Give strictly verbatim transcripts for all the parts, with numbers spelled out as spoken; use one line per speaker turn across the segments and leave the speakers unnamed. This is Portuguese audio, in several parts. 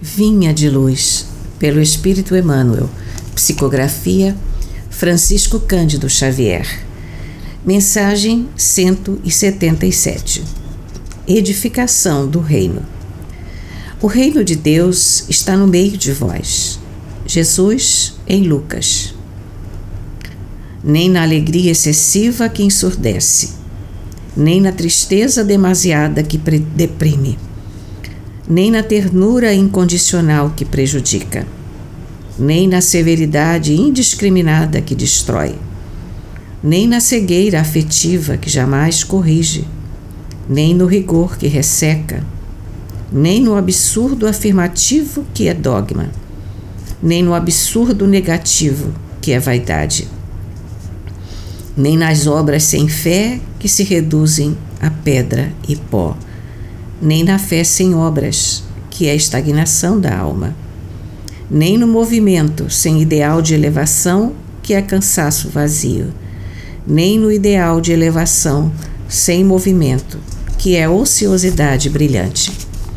Vinha de Luz, pelo Espírito Emmanuel. Psicografia Francisco Cândido Xavier. Mensagem cento e setenta e sete. Edificação do Reino. O reino de Deus está no meio de vós. Jesus em Lucas. Nem na alegria excessiva que ensurdece, nem na tristeza demasiada que deprime, nem na ternura incondicional que prejudica, nem na severidade indiscriminada que destrói, nem na cegueira afetiva que jamais corrige, nem no rigor que resseca, nem no absurdo afirmativo que é dogma, nem no absurdo negativo que é vaidade, nem nas obras sem fé que se reduzem a pedra e pó, nem na fé sem obras, que é a estagnação da alma, nem no movimento sem ideal de elevação, que é cansaço vazio, nem no ideal de elevação sem movimento, que é ociosidade brilhante,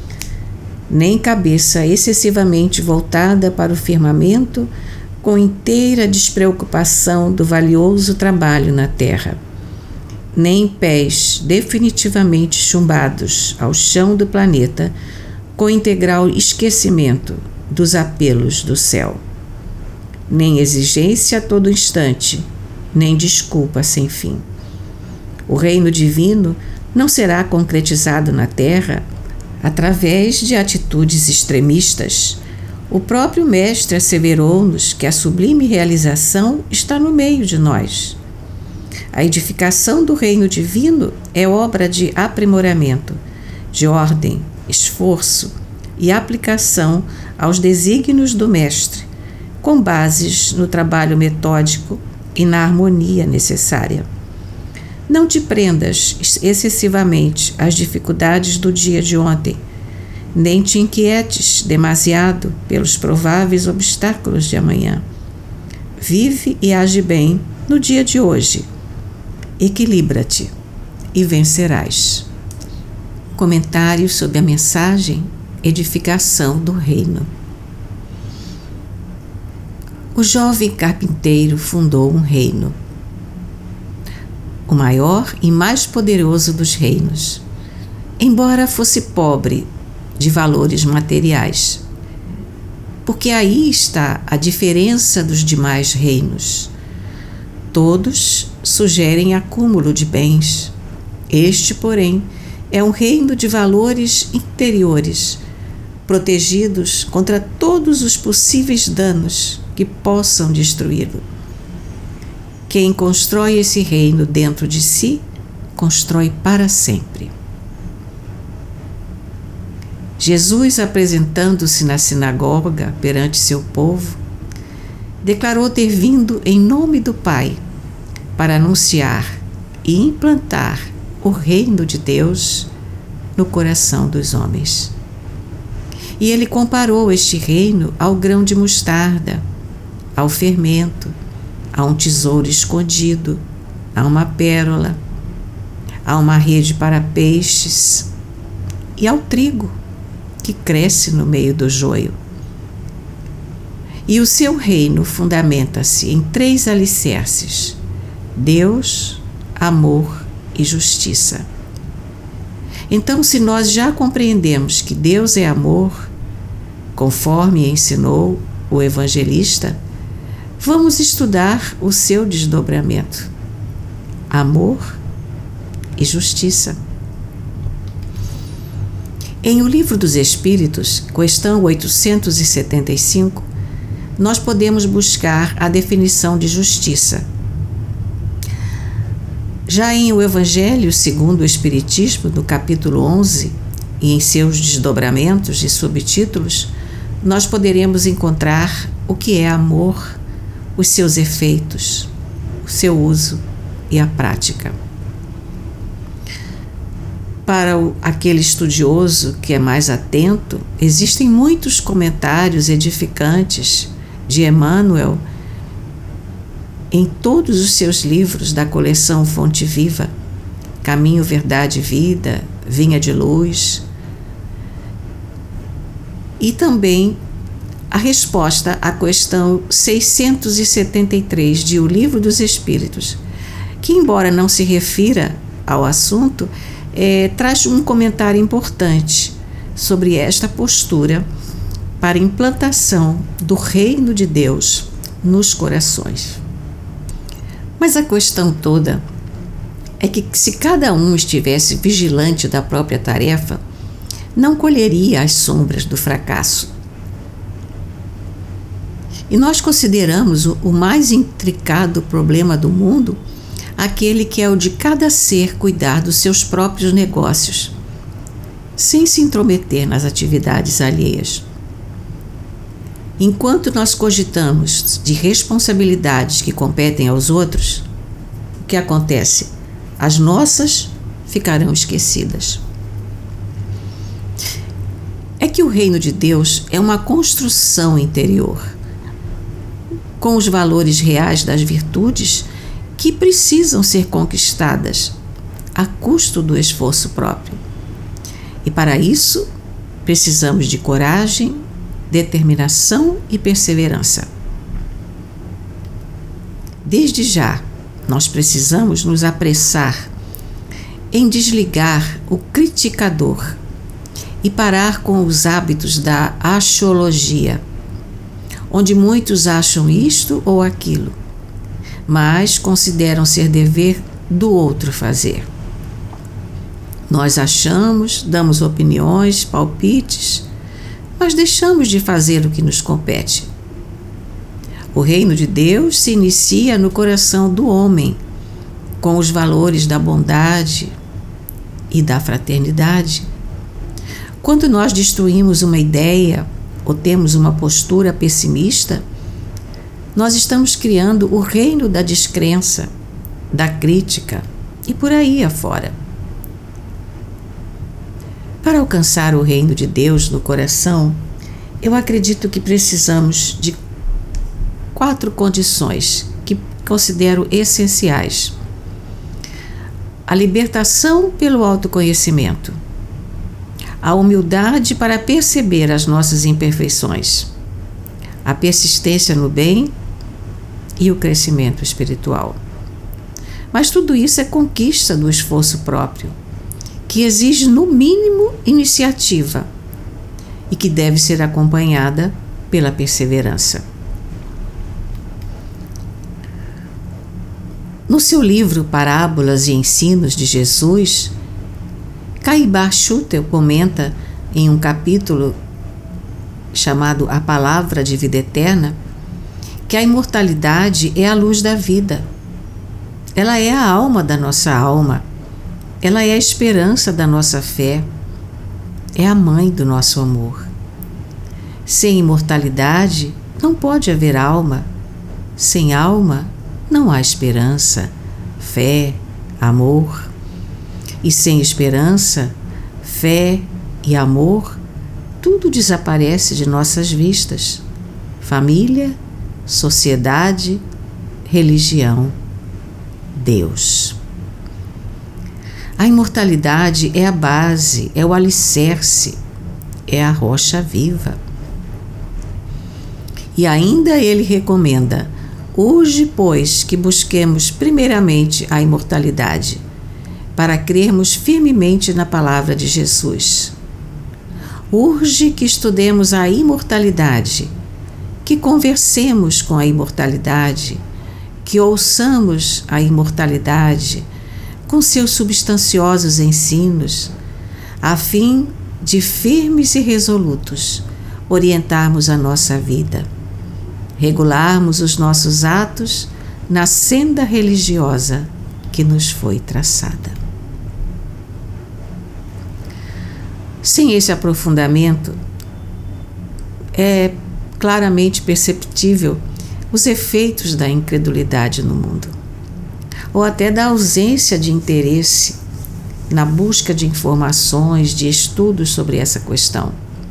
nem cabeça excessivamente voltada para o firmamento, com inteira despreocupação do valioso trabalho na terra, nem pés definitivamente chumbados ao chão do planeta, com integral esquecimento dos apelos do céu, nem exigência a todo instante, nem desculpa sem fim. O reino divino não será concretizado na terra através de atitudes extremistas. O próprio Mestre asseverou-nos que a sublime realização está no meio de nós. A edificação do reino divino é obra de aprimoramento, de ordem, esforço e aplicação aos desígnios do Mestre, com bases no trabalho metódico e na harmonia necessária. Não te prendas excessivamente às dificuldades do dia de ontem, nem te inquietes demasiado pelos prováveis obstáculos de amanhã. Vive e age bem no dia de hoje. Equilibra-te e vencerás. Comentário sobre a mensagem Edificação do Reino. O jovem carpinteiro fundou um reino, o maior e mais poderoso dos reinos, embora fosse pobre de valores materiais, porque aí está a diferença dos demais reinos. Todos sugerem acúmulo de bens. Este, porém, é um reino de valores interiores, protegidos contra todos os possíveis danos que possam destruí-lo. Quem constrói esse reino dentro de si, constrói para sempre. Jesus, apresentando-se na sinagoga perante seu povo, declarou ter vindo em nome do Pai para anunciar e implantar o reino de Deus no coração dos homens. E ele comparou este reino ao grão de mostarda, ao fermento, a um tesouro escondido, a uma pérola, a uma rede para peixes e ao trigo que cresce no meio do joio. E o seu reino fundamenta-se em três alicerces: Deus, amor e justiça. Então, se nós já compreendemos que Deus é amor, conforme ensinou o evangelista, vamos estudar o seu desdobramento: amor e justiça. Em O Livro dos Espíritos, questão oitocentos e setenta e cinco, nós podemos buscar a definição de justiça. Já em O Evangelho segundo o Espiritismo, no capítulo onze, e em seus desdobramentos e subtítulos, nós poderemos encontrar o que é amor, os seus efeitos, o seu uso e a prática. Para o, aquele estudioso que é mais atento, existem muitos comentários edificantes de Emmanuel em todos os seus livros da coleção Fonte Viva, Caminho, Verdade e Vida, Vinha de Luz. e também a resposta à questão seiscentos e setenta e três de O Livro dos Espíritos, que, embora não se refira ao assunto, é, traz um comentário importante sobre esta postura para a implantação do reino de Deus nos corações. Mas a questão toda é que, se cada um estivesse vigilante da própria tarefa, não colheria as sombras do fracasso. E nós consideramos o, o mais intricado problema do mundo aquele que é o de cada ser cuidar dos seus próprios negócios, sem se intrometer nas atividades alheias. Enquanto nós cogitamos de responsabilidades que competem aos outros, o que acontece? As nossas ficarão esquecidas. É que o reino de Deus é uma construção interior, com os valores reais das virtudes que precisam ser conquistadas a custo do esforço próprio. E para isso, precisamos de coragem, determinação e perseverança. Desde já, nós precisamos nos apressar em desligar o criticador e parar com os hábitos da axiologia, onde muitos acham isto ou aquilo, mas consideram ser dever do outro fazer. Nós achamos, damos opiniões, palpites, mas deixamos de fazer o que nos compete. O reino de Deus se inicia no coração do homem, com os valores da bondade e da fraternidade. Quando nós destruímos uma ideia ou temos uma postura pessimista, nós estamos criando o reino da descrença, da crítica e por aí afora. Para alcançar o reino de Deus no coração, eu acredito que precisamos de quatro condições que considero essenciais. A libertação pelo autoconhecimento, a humildade para perceber as nossas imperfeições, a persistência no bem e o crescimento espiritual. Mas tudo isso é conquista do esforço próprio, que exige, no mínimo, iniciativa e que deve ser acompanhada pela perseverança. No seu livro Parábolas e Ensinos de Jesus, Caibá Schutel comenta em um capítulo chamado A Palavra de Vida Eterna que a imortalidade é a luz da vida. Ela é a alma da nossa alma. Ela é a esperança da nossa fé. É a mãe do nosso amor. Sem imortalidade não pode haver alma. Sem alma não há esperança, fé, amor. E sem esperança, fé e amor, tudo desaparece de nossas vistas. Família, sociedade, religião, Deus. A imortalidade é a base, é o alicerce, é a rocha viva. E ainda ele recomenda: urge, pois, que busquemos primeiramente a imortalidade, para crermos firmemente na palavra de Jesus. Urge que estudemos a imortalidade, que conversemos com a imortalidade, que ouçamos a imortalidade com seus substanciosos ensinos, a fim de, firmes e resolutos, orientarmos a nossa vida, regularmos os nossos atos na senda religiosa que nos foi traçada. Sem esse aprofundamento, é claramente perceptível os efeitos da incredulidade no mundo, ou até da ausência de interesse na busca de informações, de estudos sobre essa questão.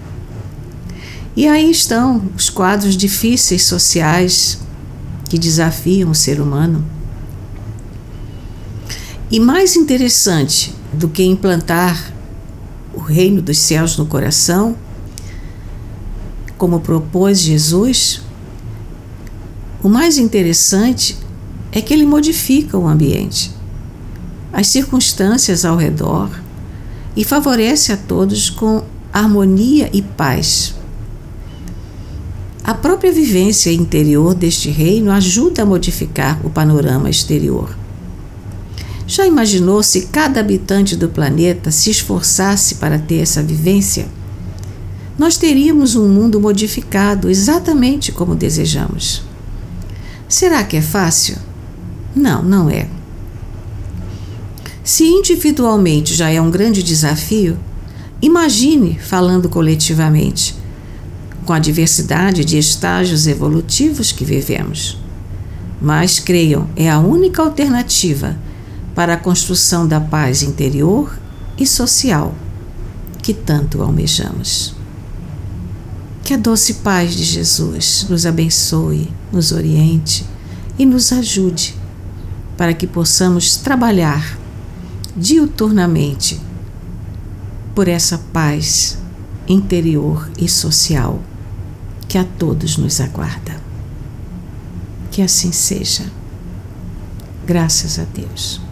E aí estão os quadros difíceis sociais que desafiam o ser humano. E mais interessante do que implantar o reino dos céus no coração como propôs Jesus, o mais interessante é que ele modifica o ambiente, as circunstâncias ao redor e favorece a todos com harmonia e paz. A própria vivência interior deste reino ajuda a modificar o panorama exterior. Já imaginou se cada habitante do planeta se esforçasse para ter essa vivência? Nós teríamos um mundo modificado exatamente como desejamos. Será que é fácil? Não, não é. Se individualmente já é um grande desafio, imagine falando coletivamente, com a diversidade de estágios evolutivos que vivemos. Mas, creiam, é a única alternativa para a construção da paz interior e social que tanto almejamos. Que a doce paz de Jesus nos abençoe, nos oriente e nos ajude para que possamos trabalhar diuturnamente por essa paz interior e social que a todos nos aguarda. Que assim seja. Graças a Deus.